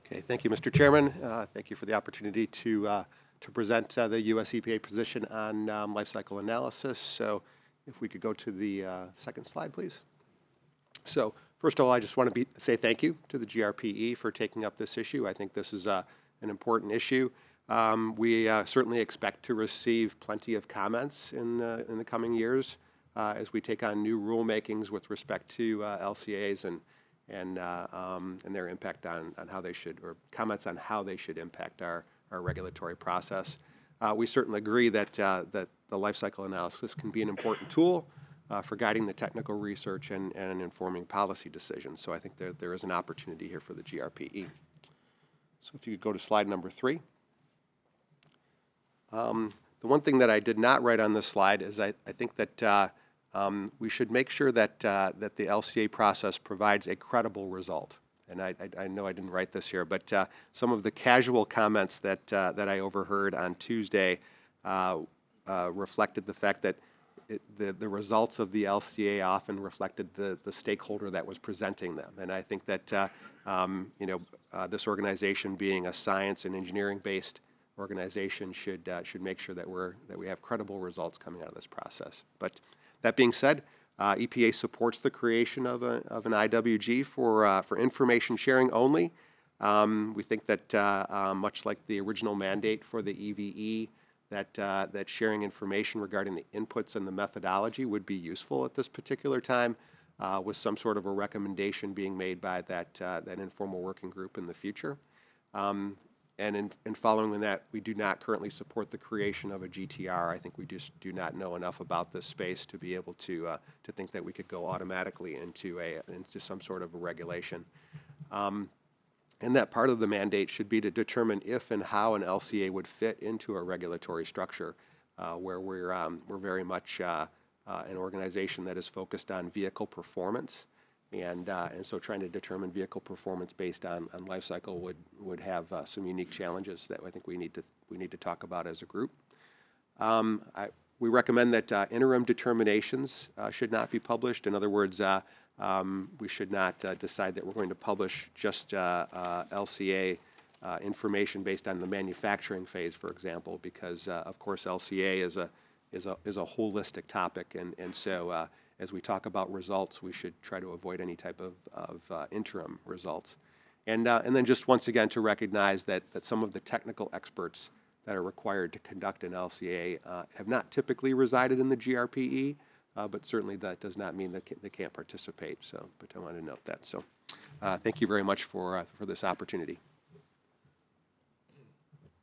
Okay, thank you, Mr. Chairman. Thank you for the opportunity to present the U.S. EPA position on life cycle analysis. So if we could go to the second slide, please. So first of all, I just want to say thank you to the GRPE for taking up this issue. I think this is an important issue. We certainly expect to receive plenty of comments in the coming years as we take on new rulemakings with respect to LCAs and their impact on how they should, or comments on how they should impact our regulatory process. We certainly agree that the life cycle analysis can be an important tool for guiding the technical research and informing policy decisions. So I think there is an opportunity here for the GRPE. So if you could go to slide number 3. The one thing that I did not write on this slide is I think that we should make sure that that the LCA process provides a credible result. And I know I didn't write this here, but some of the casual comments that I overheard on Tuesday reflected the fact that the results of the LCA often reflected the stakeholder that was presenting them. And I think that this organization, being a science and engineering-based organization, should make sure that we have credible results coming out of this process. But that being said, EPA supports the creation of an IWG for information sharing only. We think that much like the original mandate for the EVE, that sharing information regarding the inputs and the methodology would be useful at this particular time, with some sort of a recommendation being made by that informal working group in the future. And in following that, we do not currently support the creation of a GTR. I think we just do not know enough about this space to be able to think that we could go automatically into some sort of a regulation. And that part of the mandate should be to determine if and how an LCA would fit into a regulatory structure, where we're very much an organization that is focused on vehicle performance. And so trying to determine vehicle performance based on life cycle would have some unique challenges that I think we need to talk about as a group. We recommend that interim determinations should not be published. In other words, we should not decide that we're going to publish just LCA information based on the manufacturing phase, for example, because of course LCA is a holistic topic, and so as we talk about results, we should try to avoid any type of interim results. And then just once again to recognize that some of the technical experts that are required to conduct an LCA have not typically resided in the GRPE, but certainly that does not mean that they can't participate. So, but I want to note that. So thank you very much for this opportunity.